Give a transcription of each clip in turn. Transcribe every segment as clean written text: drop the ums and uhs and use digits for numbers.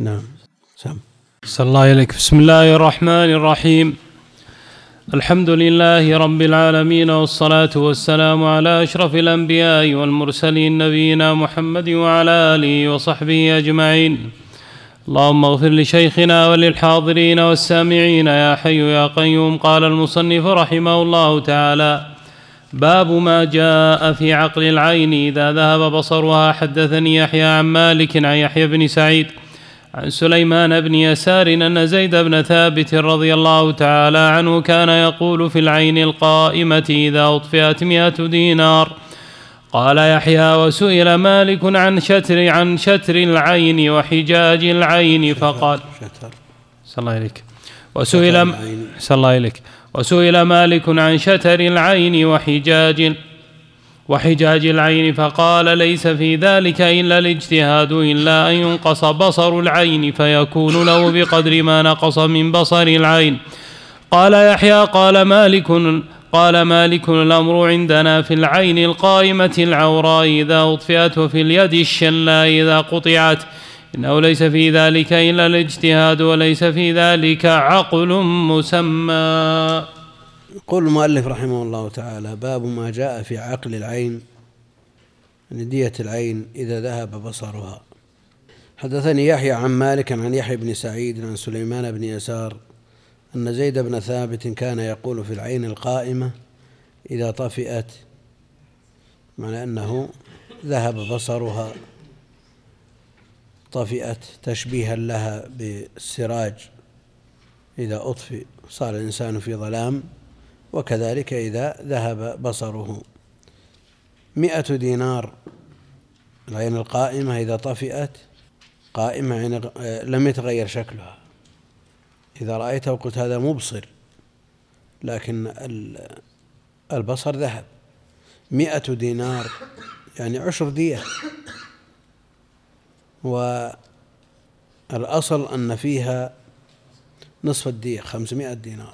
نعم. سم. صلى الله إليك. بسم الله الرحمن الرحيم. الحمد لله رب العالمين، والصلاة والسلام على أشرف الأنبياء والمرسلين نبينا محمد وعلى آله وصحبه أجمعين. اللهم اغفر لشيخنا وللحاضرين والسامعين يا حي يا قيوم. قال المصنف رحمه الله تعالى: باب ما جاء في عقل العين إذا ذهب بصرها. حدثني يحيى عن مالك عن يحيى بن سعيد عن سليمان بن يسار أن زيد بن ثابت رضي الله تعالى عنه كان يقول في العين القائمة إذا أطفئت 100 دينار. قال يحيى: وسئل مالك عن شتر العين وحجاج العين فقال وسئل مالك عن شتر العين وحجاج العين فقال: ليس في ذلك إلا الاجتهاد، إلا أن ينقص بصر العين فيكون له بقدر ما نقص من بصر العين. قال يحيى: قال مالك: الأمر عندنا في العين القائمة العوراء إذا أطفئت، وفي اليد الشلاء إذا قطعت، إنه ليس في ذلك إلا الاجتهاد، وليس في ذلك عقل مسمى. يقول المؤلف رحمه الله تعالى: باب ما جاء في عقل العين، ندية العين إذا ذهب بصرها. حدثني يحيى عن مالك عن يحيى بن سعيد عن سليمان بن يسار أن زيد بن ثابت كان يقول في العين القائمة إذا طفئت، معنى أنه ذهب بصرها، طفئت تشبيها لها بالسراج إذا أطفئ صار الإنسان في ظلام، وكذلك إذا ذهب بصره. 100 دينار العين القائمة إذا طفئت، قائمة يعني لم يتغير شكلها، إذا رأيته قلت هذا مبصر، لكن البصر ذهب. 100 دينار يعني 10 دية، والأصل أن فيها نصف الدية 500 دينار.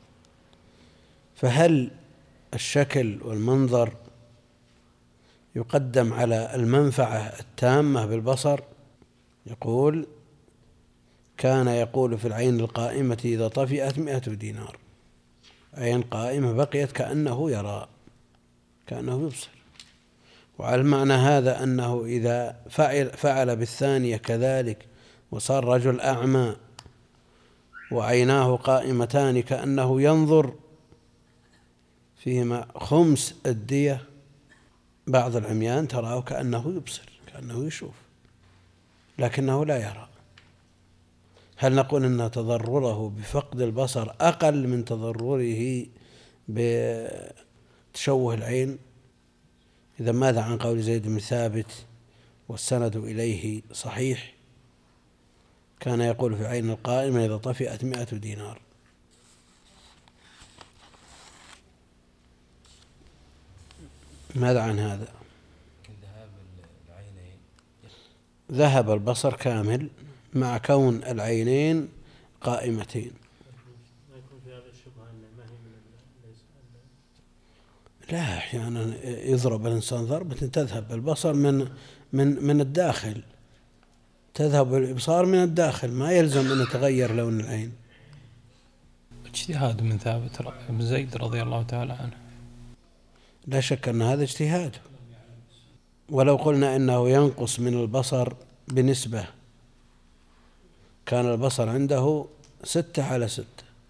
فهل الشكل والمنظر يقدم على المنفعة التامة بالبصر؟ يقول: كان يقول في العين القائمة إذا طفئت 100 دينار، عين قائمة بقيت كأنه يرى، كأنه يبصر. وعلى المعنى هذا أنه إذا فعل بالثانية كذلك وصار رجل أعمى وعيناه قائمتان كأنه ينظر، فيهما 5 الدية. بعض العميان تراه كأنه يبصر، كأنه يشوف، لكنه لا يرى. هل نقول أن تضرره بفقد البصر أقل من تضرره بتشوه العين؟ إذا ماذا عن قول زيد بن ثابت والسند إليه صحيح؟ كان يقول في عين القائمة إذا طفئت 100 دينار. ماذا عن هذا؟ ذهب البصر كامل مع كون العينين قائمتين. لا، أحيانا يضرب الإنسان ضربة تذهب البصر من الداخل، تذهب الإبصار من الداخل، ما يلزم أن يتغير لون العين. اجتهاد من ثابت بن زيد رضي الله تعالى عنه، لا شك أن هذا اجتهاد. ولو قلنا إنه ينقص من البصر بنسبة، كان البصر عنده 6/6،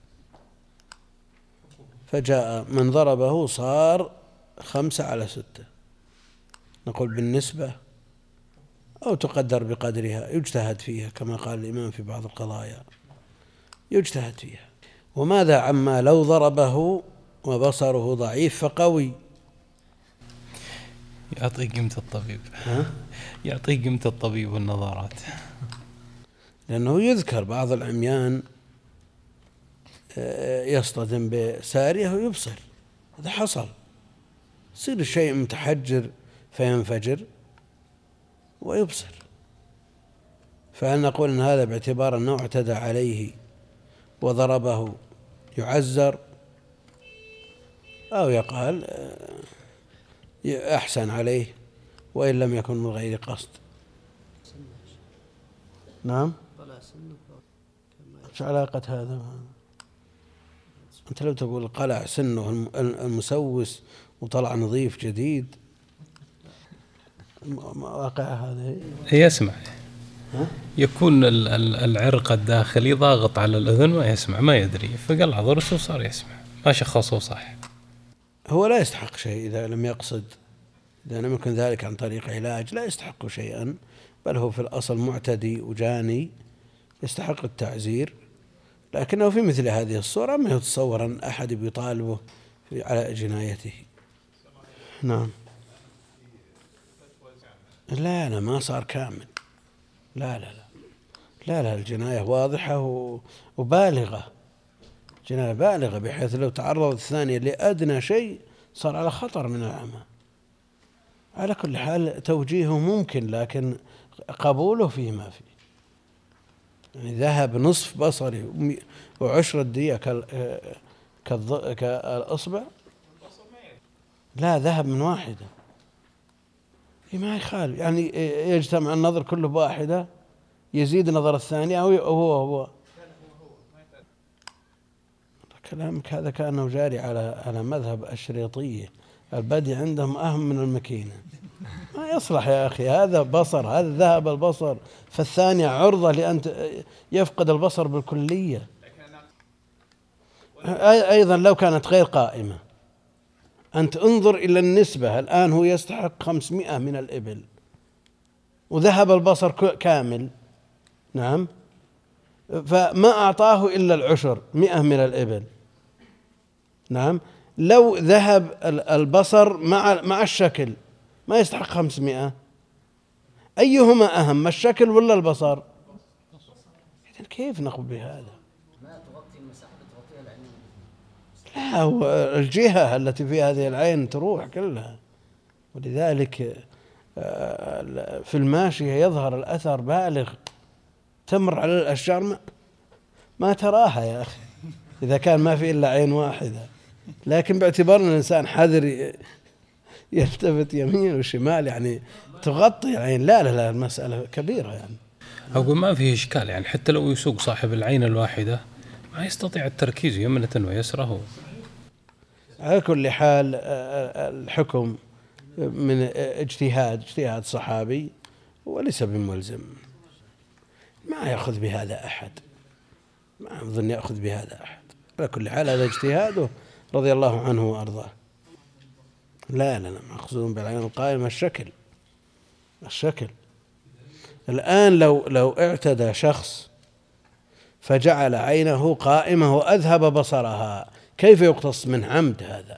فجاء من ضربه صار 5/6، نقول بالنسبة أو تقدر بقدرها، يجتهد فيها كما قال الإمام في بعض القضايا، يجتهد فيها. وماذا عما لو ضربه وبصره ضعيف فقوي؟ يعطيه قيمة الطبيب. يعطيه قيمة الطبيب والنظارات. لأنه يذكر بعض العميان يصطدم بسارية ويبصر، هذا حصل، يصير الشيء متحجر فينفجر ويبصر. فهل نقول أن هذا باعتبار أنه اعتدى عليه وضربه يعزر، أو يقال أحسن عليه وإن لم يكن من غير قصد؟ نعم. ايش علاقة هذا؟ أنت لو تقول قلع سنه المسوس وطلع نظيف جديد، واقع هذا يسمع. يكون العرق الداخلي ضاغط على الأذن ما يسمع، ما يدري، فقلع ضرسه وصار يسمع، ما شخصه صح. هو لا يستحق شيء إذا لم يقصد، إذا لم يكن ذلك عن طريق علاج لا يستحق شيئا، بل هو في الأصل معتدي وجاني يستحق التعزير. لكنه في مثل هذه الصورة ما يتصور أن أحد يطالبه على جنايته. نعم. لا ما صار كامل. لا الجناية واضحة وبالغة، جناية بالغة بحيث لو تعرض الثانية لأدنى شيء صار على خطر من العمى. على كل حال توجيهه ممكن، لكن قبوله فيه ما فيه. يعني ذهب نصف بصري وعشر الدية كالأصبع، لا ذهب من واحدة ما يخالف، يعني يجتمع النظر كله بواحدة، يزيد نظر الثانية أو هو كلامك هذا كأنه جاري على مذهب الشريطية، البدي عندهم أهم من المكينة. ما يصلح يا أخي، هذا بصر، هذا ذهب البصر، فالثانية عرضة لأن يفقد البصر بالكلية. أيضا لو كانت غير قائمة، أنت انظر إلى النسبة، الآن هو يستحق 500 من الإبل وذهب البصر كامل، نعم، فما أعطاه إلا العشر 100 من الإبل، نعم. لو ذهب البصر مع الشكل ما يستحق 500. أيهما أهم، الشكل ولا البصر؟ إذن كيف نقول بهذا؟ ما تغطي المساحة تغطيها العين. لا، هو الجهة التي في هذه العين تروح كلها، ولذلك في الماشية يظهر الأثر بالغ، تمر على الأشجار ما تراها يا أخي إذا كان ما في إلا عين واحدة، لكن باعتبار أن الإنسان حذر يلتفت يمين وشمال يعني تغطي العين. لا المسألة كبيرة يعني. أقول ما فيه إشكال، يعني حتى لو يسوق صاحب العين الواحدة ما يستطيع التركيز يمنة ويسره. على كل حال الحكم من اجتهاد صحابي وليس بملزم، ما يأخذ بهذا أحد، ما أظن يأخذ بهذا أحد. على كل حال هذا اجتهاده رضي الله عنه وأرضاه. لا مقصود بالعين القائمة الشكل. الآن لو اعتدى شخص فجعل عينه قائمة وأذهب بصرها، كيف يقتص من عمد هذا؟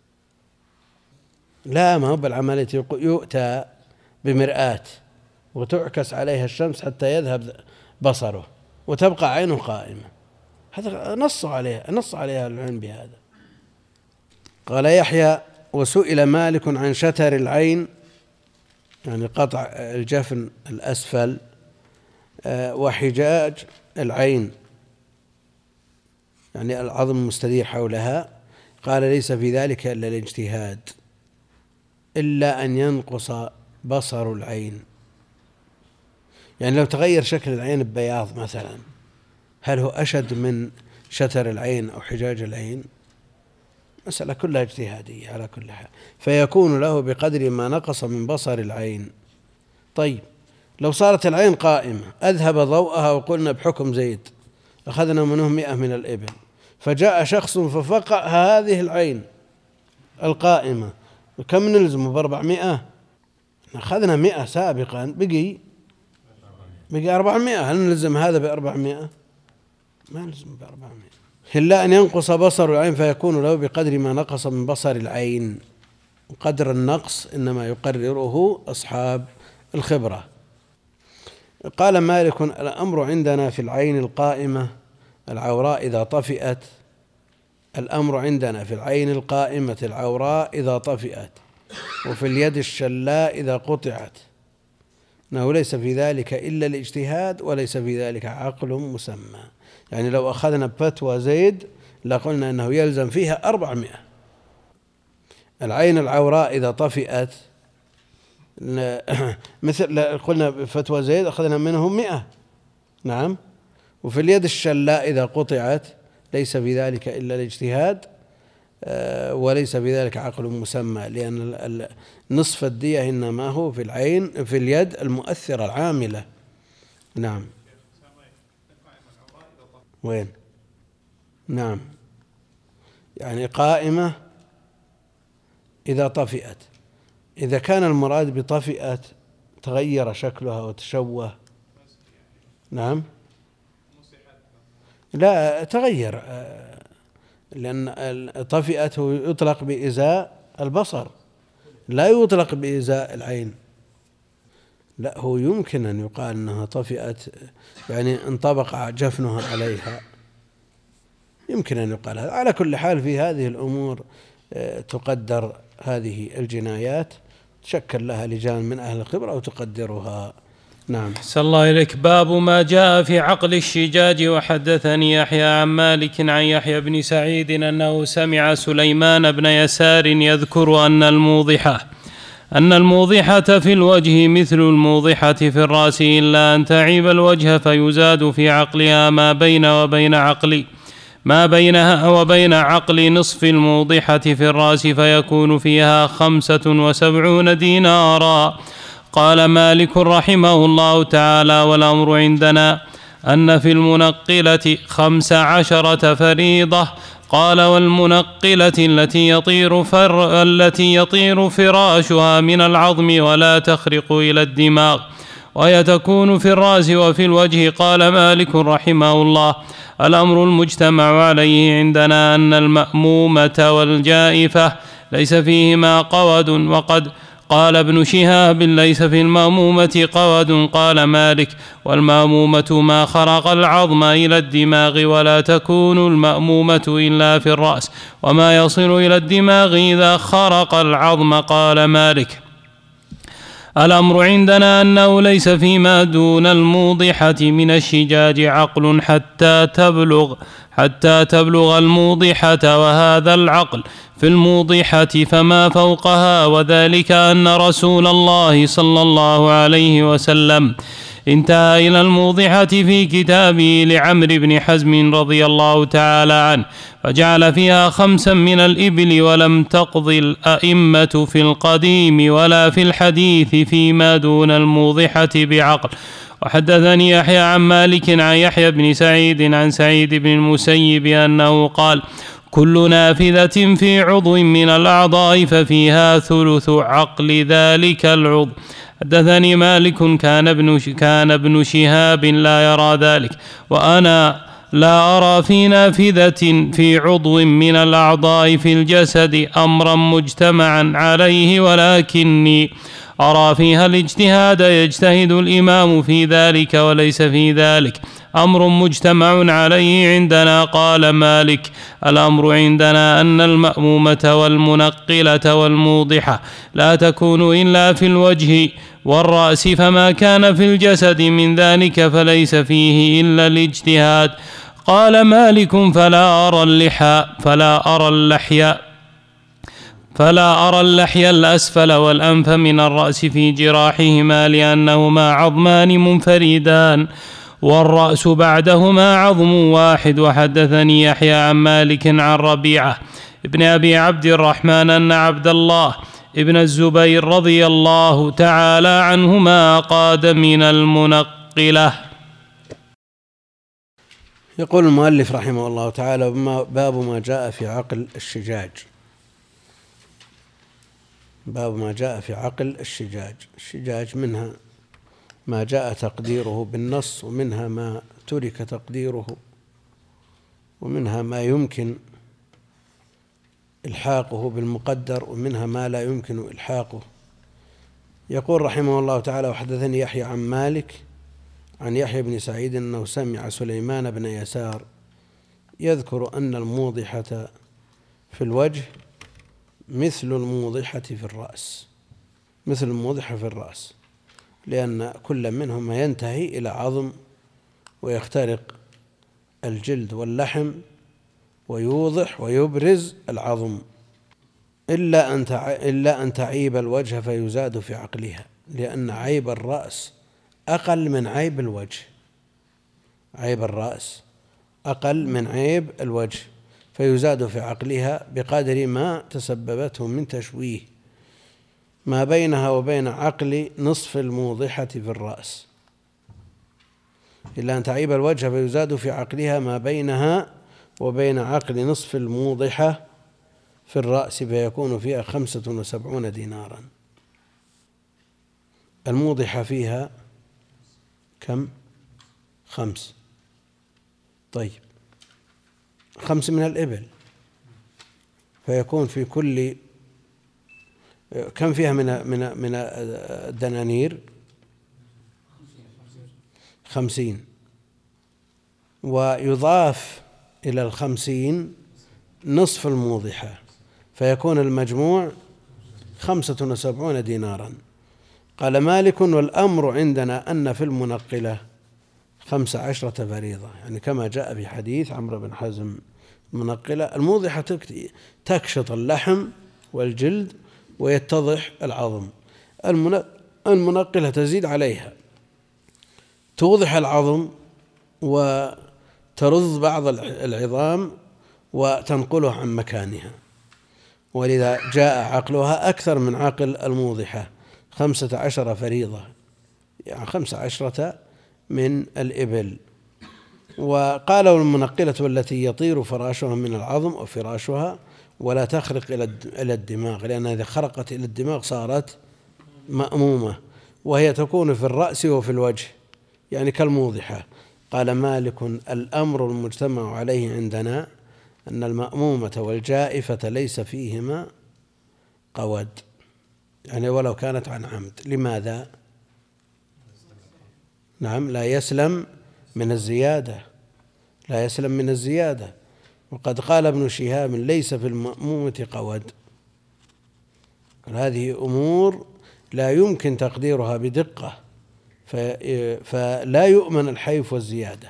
لا، ما هو بالعملية، يؤتى بمرآة وتعكس عليها الشمس حتى يذهب بصره وتبقى عينه قائمة. هذا نص عليها العلم بهذا. قال يحيى: وسئل مالك عن شتر العين، يعني قطع الجفن الأسفل، وحجاج العين يعني العظم المستدير حولها، قال: ليس في ذلك إلا الاجتهاد، إلا أن ينقص بصر العين. يعني لو تغير شكل العين ببياض مثلا، هل هو أشد من شتر العين أو حجاج العين؟ مسألة كلها اجتهادية على كل حال، فيكون له بقدر ما نقص من بصر العين. طيب لو صارت العين قائمة أذهب ضوءها، وقلنا بحكم زيد أخذنا منه 100 من الإبل، فجاء شخص ففقع هذه العين القائمة، كم نلزمه ب400؟ أخذنا 100 سابقا، بقي 400. هل نلزم هذا ب400؟ ما نلزم ب400، إلا أن ينقص بصر العين فيكون له بقدر ما نقص من بصر العين. قدر النقص إنما يقرره أصحاب الخبرة. قال مالك: الأمر عندنا في العين القائمة العوراء إذا طفئت، الأمر عندنا في العين القائمة العوراء إذا طفئت، وفي اليد الشلاء إذا قطعت، أنه ليس في ذلك إلا الاجتهاد، وليس في ذلك عقل مسمى. يعني لو أخذنا بفتوى زيد لقلنا أنه يلزم فيها 400. العين العوراء إذا طفئت، مثل قلنا بفتوى زيد أخذنا منهم 100، نعم، وفي اليد الشلاء إذا قطعت ليس في ذلك إلا الاجتهاد، وليس في ذلك عقل مسمى، لأن نصف الدية إنما هو في العين في اليد المؤثرة العاملة. نعم. وين؟ نعم، يعني قائمة إذا طفئت. إذا كان المراد بطفئت تغير شكلها وتشوه. نعم، لا تغير، لأن طفئته يطلق بإزاء البصر، لا يطلق بإزاء العين. لا، هو يمكن أن يقال أنها طفئت، يعني انطبق جفنها عليها، يمكن أن يقال هذا. على كل حال في هذه الأمور تقدر هذه الجنايات، تشكل لها لجان من أهل الخبرة وتقدرها. نعم. أحسن الله إليك. باب ما جاء في عقل الشجاج. وحدثني يحيى عن مالك عن يحيى بن سعيد أنه سمع سليمان بن يسار يذكر أن الموضحة في الوجه مثل الموضحة في الرأس، إلا أن تعيب الوجه فيزاد في عقلها ما بينها وبين عقل نصف الموضحة في الرأس، فيكون فيها 75 دينارا. قال مالك رحمه الله تعالى: والأمر عندنا أن في المنقلة 15 فريضة. قال: والمنقلة التي يطير فراشها من العظم ولا تخرق إلى الدماغ، وهي تكون في الرأس وفي الوجه. قال مالك رحمه الله: الأمر المجتمع عليه عندنا أن المأمومة والجائفة ليس فيهما قود. وقد قال ابن شهاب: ليس في المأمومة قود. قال مالك: والمأمومة ما خرق العظم إلى الدماغ، ولا تكون المأمومة إلا في الرأس، وما يصل إلى الدماغ إذا خرق العظم. قال مالك: الأمر عندنا أنه ليس فيما دون الموضحة من الشجاج عقل حتى تبلغ الموضحة، وهذا العقل في الموضحة فما فوقها. وذلك أن رسول الله صلى الله عليه وسلم انتهى إلى الموضحة في كتابه لعمرو بن حزم رضي الله تعالى عنه، فجعل فيها 5 من الإبل، ولم تقض الأئمة في القديم ولا في الحديث فيما دون الموضحة بعقل. وحدثني يحيى عن مالك عن يحيى بن سعيد عن سعيد بن المسيب أنه قال: كل نافذة في عضو من الأعضاء ففيها ثلث عقل ذلك العضو. حدثني مالك: كان ابن شهاب لا يرى ذلك، وأنا لا أرى في نافذة في عضو من الأعضاء في الجسد أمرا مجتمعا عليه، ولكني أرى فيها الاجتهاد، يجتهد الإمام في ذلك، وليس في ذلك أمر مجتمع عليه عندنا. قال مالك: الأمر عندنا أن المأمومة والمنقلة والموضحة لا تكون إلا في الوجه والرأس، فما كان في الجسد من ذلك فليس فيه إلا الاجتهاد. قال مالك: فلا أرى اللحي الأسفل والأنف من الرأس في جراحهما، لأنهما عظمان منفردان، والرأس بعدهما عظم واحد. وحدثني يحيى عن مالك عن ربيعة ابن أبي عبد الرحمن أن عبد الله ابن الزبير رضي الله تعالى عنهما قاد من المنقلة. يقول المؤلف رحمه الله تعالى: باب ما جاء في عقل الشجاج. باب ما جاء في عقل الشجاج. الشجاج منها ما جاء تقديره بالنص، ومنها ما ترك تقديره، ومنها ما يمكن إلحاقه بالمقدر، ومنها ما لا يمكن إلحاقه. يقول رحمه الله تعالى: وحدثني يحيى عن مالك عن يحيى بن سعيد أنه سمع سليمان بن يسار يذكر أن الموضحة في الوجه مثل الموضحة في الرأس، مثل الموضحة في الرأس، لأن كل منهما ينتهي إلى عظم ويخترق الجلد واللحم ويوضح ويبرز العظم، إلا أن تعيب الوجه فيزاد في عقلها، لأن عيب الرأس أقل من عيب الوجه. عيب الرأس أقل من عيب الوجه، فيزاد في عقلها بقدر ما تسببته من تشويه ما بينها وبين عقل نصف الموضحة في الرأس، إلا أن تعيب الوجه فيزاد في عقلها ما بينها وبين عقل نصف الموضحة في الرأس، فيكون فيها 75 دينارا. الموضحة فيها كم؟ 5. طيب 5 من الإبل، فيكون في كل كم فيها من الدنانير؟ 50، ويضاف إلى 50 نصف الموضحة، فيكون المجموع 75 دينارا. قال مالك: والأمر عندنا أن في المنقلة 15 فريضة، يعني كما جاء في حديث عمرو بن حزم المنقلة الموضحة تكشط اللحم والجلد ويتضح العظم، المنقلة تزيد عليها، توضح العظم وترض بعض العظام وتنقله عن مكانها، ولذا جاء عقلها أكثر من عقل الموضحة 15 فريضة، يعني 15 من الإبل. وقالوا المنقلة والتي يطير فراشها من العظم أو فراشها ولا تخرق إلى الدماغ، لأنها إذا خرقت إلى الدماغ صارت مأمومة، وهي تكون في الرأس وفي الوجه يعني كالموضحة. قال مالك: الأمر المجتمع عليه عندنا أن المأمومة والجائفة ليس فيهما قود، يعني ولو كانت عن عمد. لماذا؟ نعم، لا يسلم من الزيادة، لا يسلم من الزيادة. وقد قال ابن شهاب: ليس في المأمومة قود. هذه أمور لا يمكن تقديرها بدقة، فلا يؤمن الحيف والزيادة.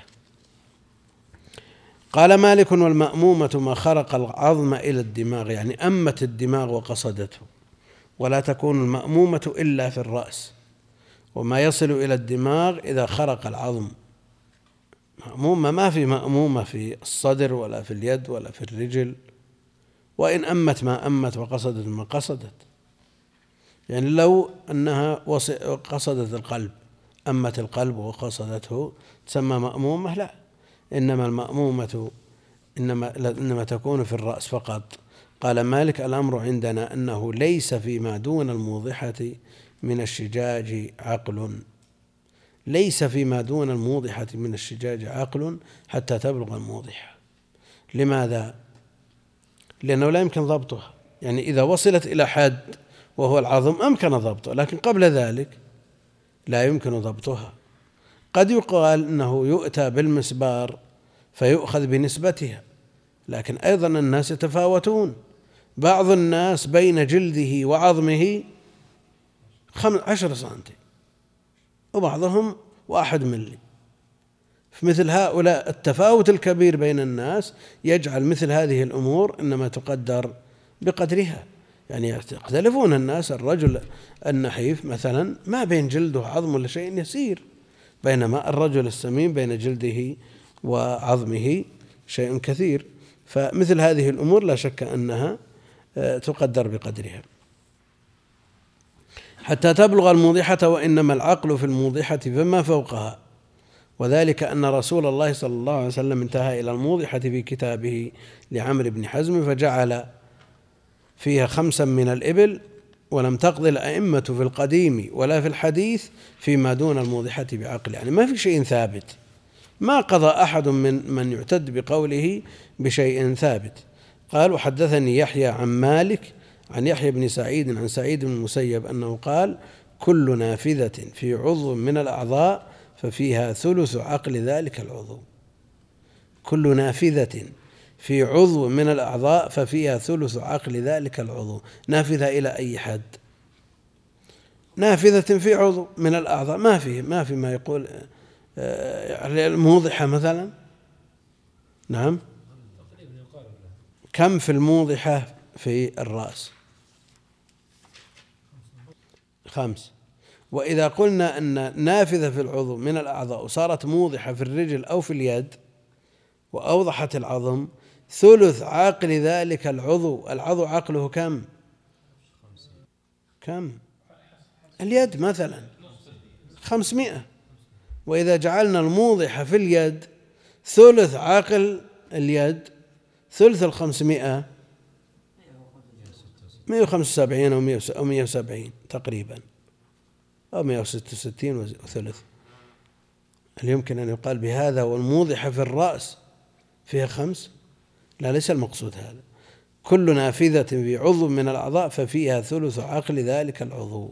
قال مالك: والمأمومة ما خرق العظم إلى الدماغ، يعني أمت الدماغ وقصدته، ولا تكون المأمومة إلا في الرأس، وما يصل إلى الدماغ إذا خرق العظم. مأمومة ما في مأمومة في الصدر ولا في اليد ولا في الرجل، وإن أمت ما أمت وقصدت ما قصدت، يعني لو أنها قصدت القلب، أمت القلب وقصدته تسمى مأمومة؟ لا، إنما المأمومة إنما تكون في الرأس فقط. قال مالك: الأمر عندنا أنه ليس فيما دون الموضحة من الشجاج عقل، ليس فيما دون الموضحة من الشجاج عقل حتى تبلغ الموضحة. لماذا؟ لأنه لا يمكن ضبطها، يعني إذا وصلت إلى حد وهو العظم أمكن ضبطه، لكن قبل ذلك لا يمكن ضبطها. قد يقال أنه يؤتى بالمسبار فيؤخذ بنسبتها، لكن أيضا الناس يتفاوتون، بعض الناس بين جلده وعظمه 10 سنتي، وبعضهم 1 ملي. في مثل هؤلاء التفاوت الكبير بين الناس يجعل مثل هذه الأمور إنما تقدر بقدرها، يعني يختلفون الناس. الرجل النحيف مثلا ما بين جلده وعظمه إلا شيء يسير، بينما الرجل السمين بين جلده وعظمه شيء كثير. فمثل هذه الأمور لا شك أنها تقدر بقدرها حتى تبلغ الموضحة، وإنما العقل في الموضحة فما فوقها، وذلك أن رسول الله صلى الله عليه وسلم انتهى إلى الموضحة في كتابه لعمرو بن حزم فجعل فيها 5 من الإبل، ولم تقضي الأئمة في القديم ولا في الحديث فيما دون الموضحة بعقل، يعني ما في شيء ثابت، ما قضى أحد من يعتد بقوله بشيء ثابت. قال: وحدثني يحيى عن مالك عن يحيى بن سعيد عن سعيد بن المسيب أنه قال: كل نافذة في عضو من الأعضاء ففيها ثلث عقل ذلك العضو. كل نافذة في عضو من الأعضاء ففيها ثلث عقل ذلك العضو. نافذة إلى أي حد؟ نافذة في عضو من الأعضاء، ما في ما يقول الموضحة مثلا. نعم، كم في الموضحة في الرأس؟ 5. وإذا قلنا أن نافذة في العضو من الأعضاء وصارت موضحة في الرجل أو في اليد وأوضحت العظم، ثلث عقل ذلك العضو عقله كم؟ اليد مثلا 500، وإذا جعلنا الموضحة في اليد ثلث عقل اليد، ثلث 500 175 أو 170 تقريبا، أو 166 وثلث. هل يمكن أن يقال بهذا والموضحة في الرأس فيها 5؟ لا، ليس المقصود هذا. كل نافذة في عضو من الأعضاء ففيها ثلث عقل ذلك العضو.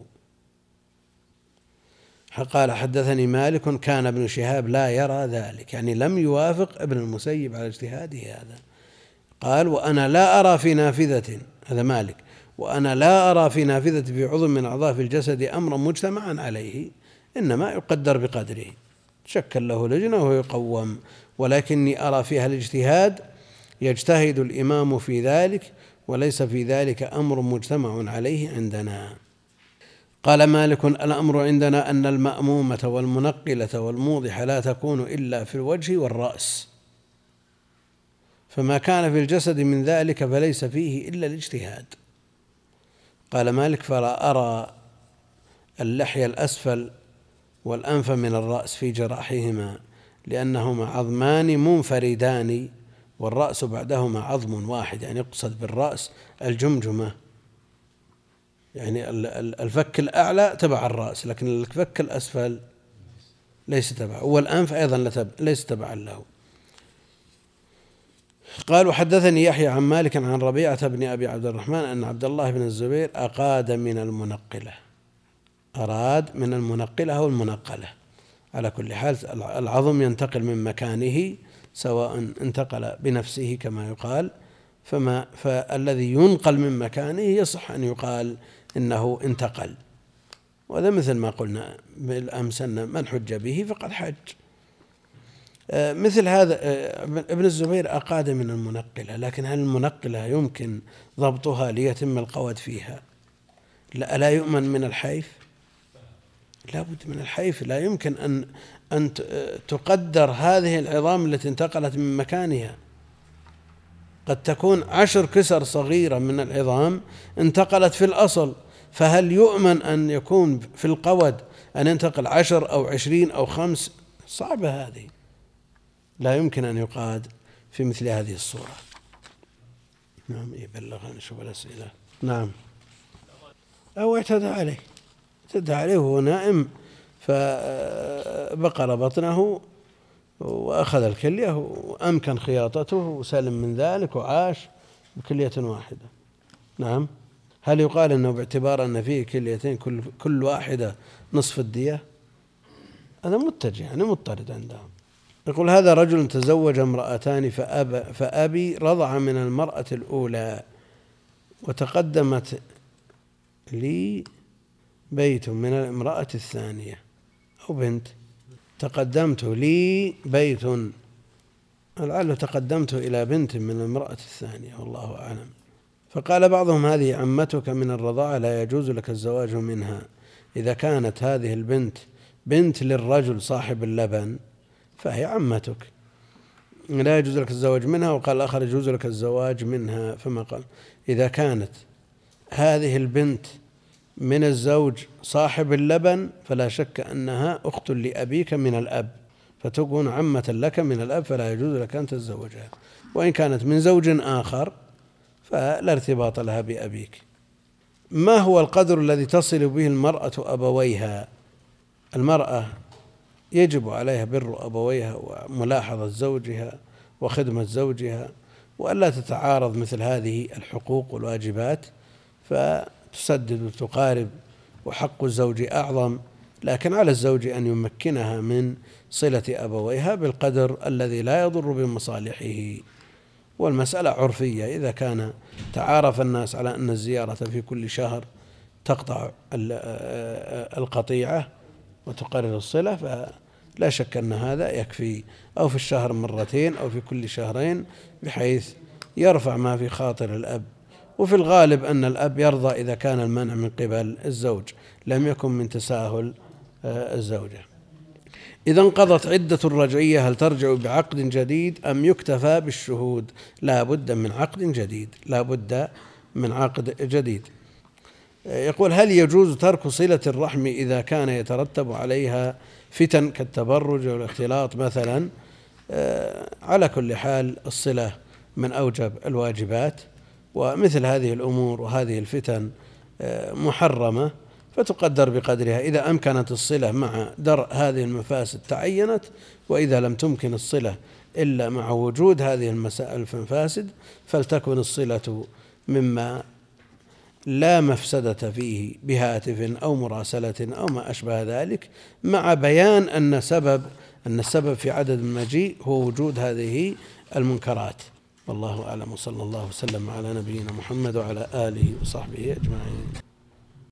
قال حدثني مالك كان ابن شهاب لا يرى ذلك، يعني لم يوافق ابن المسيب على اجتهاده هذا. قال وأنا لا أرى في نافذة، هذا مالك، وأنا لا أرى في نافذة في عضو من أعضاء في الجسد أمرا مجتمعا عليه، إنما يقدر بقدره، شكل له لجنة ويقوم، ولكني أرى فيها الاجتهاد، يجتهد الإمام في ذلك، وليس في ذلك أمر مجتمع عليه عندنا. قال مالك الأمر عندنا أن المأمومة والمنقلة والموضحة لا تكون إلا في الوجه والرأس، فما كان في الجسد من ذلك فليس فيه إلا الاجتهاد. قال مالك فلا أرى اللحية الأسفل والأنف من الرأس في جراحهما، لأنهما عظمان منفردان، والرأس بعدهما عظم واحد، يعني يقصد بالرأس الجمجمة، يعني الفك الأعلى تبع الرأس، لكن الفك الأسفل ليس تبعه، والأنف أيضا ليس تبعا له. قال وحدثني يحيى عن مالك عن ربيعة بن أبي عبد الرحمن أن عبد الله بن الزبير أراد من المنقلة أو المنقلة، على كل حال العظم ينتقل من مكانه، سواء انتقل بنفسه كما يقال، فالذي ينقل من مكانه يصح أن يقال إنه انتقل. وهذا مثل ما قلنا بالأمس أن من حج به فقد حج. مثل هذا ابن الزبير أقاد من المنقلة، لكن هل المنقلة يمكن ضبطها ليتم القود فيها؟ لا يؤمن من الحيف، لا بد من الحيف، لا يمكن أن تقدر هذه العظام التي انتقلت من مكانها. قد تكون 10 كسر صغيرة من العظام انتقلت في الأصل، فهل يؤمن أن يكون في القود أن ينتقل 10 أو 20 أو 5؟ صعبة هذه، لا يمكن أن يقاد في مثل هذه الصورة. نعم، يبلغ نشوف الأسئلة. نعم، أو اعتدى عليه وهو نائم فبقر بطنه وأخذ الكلية وأمكن خياطته وسلم من ذلك وعاش بكلية واحدة. نعم، هل يقال أنه باعتبار أن فيه كليتين كل واحدة نصف الدية؟ هذا متجه، يعني مضطرد عندهم. يقول هذا رجل تزوج امرأتان فأبي رضع من المرأة الأولى، وتقدمت لي بيت من الامرأة الثانية، أو بنت، تقدمت لي بيت، لعله تقدمت إلى بنت من المرأة الثانية، والله أعلم. فقال بعضهم هذه عمتك من الرضاعة، لا يجوز لك الزواج منها. إذا كانت هذه البنت بنت للرجل صاحب اللبن فهي عمتك، لا يجوز لك الزواج منها. وقال الآخر يجوز لك الزواج منها. فما قال إذا كانت هذه البنت من الزوج صاحب اللبن فلا شك أنها أخت لأبيك من الأب، فتكون عمة لك من الأب، فلا يجوز لك أن تتزوجها. وإن كانت من زوج آخر فلا ارتباط لها بأبيك. ما هو القدر الذي تصل به المرأة أبويها؟ المرأة يجب عليها بر أبويها وملاحظة زوجها وخدمة زوجها، وألا تتعارض مثل هذه الحقوق والواجبات، فتسدد وتقارب، وحق الزوج أعظم، لكن على الزوج أن يمكنها من صلة أبويها بالقدر الذي لا يضر بمصالحه. والمسألة عرفية، إذا كان تعارف الناس على أن الزيارة في كل شهر تقطع القطيعة وتقرر الصلة، فلا شك أن هذا يكفي، أو في الشهر مرتين أو في كل شهرين، بحيث يرفع ما في خاطر الأب وفي الغالب أن الأب يرضى إذا كان المنع من قبل الزوج لم يكن من تساهل الزوجة. إذا انقضت عدة الرجعية هل ترجع بعقد جديد أم يكتفى بالشهود؟ لا بد من عقد جديد، لا بد من عقد جديد. يقول هل يجوز ترك صلة الرحم إذا كان يترتب عليها فتن كالتبرج والاختلاط مثلا؟ على كل حال الصلة من أوجب الواجبات، ومثل هذه الأمور وهذه الفتن محرمة فتقدر بقدرها. إذا أمكنت الصلة مع درء هذه المفاسد تعينت، وإذا لم تمكن الصلة إلا مع وجود هذه المفاسد فلتكن الصلة مما لا مفسدة فيه بهاتف أو مراسلة أو ما أشبه ذلك، مع بيان أن السبب في عدم المجيء هو وجود هذه المنكرات. والله أعلم، وصلى الله وسلم على نبينا محمد وعلى آله وصحبه أجمعين.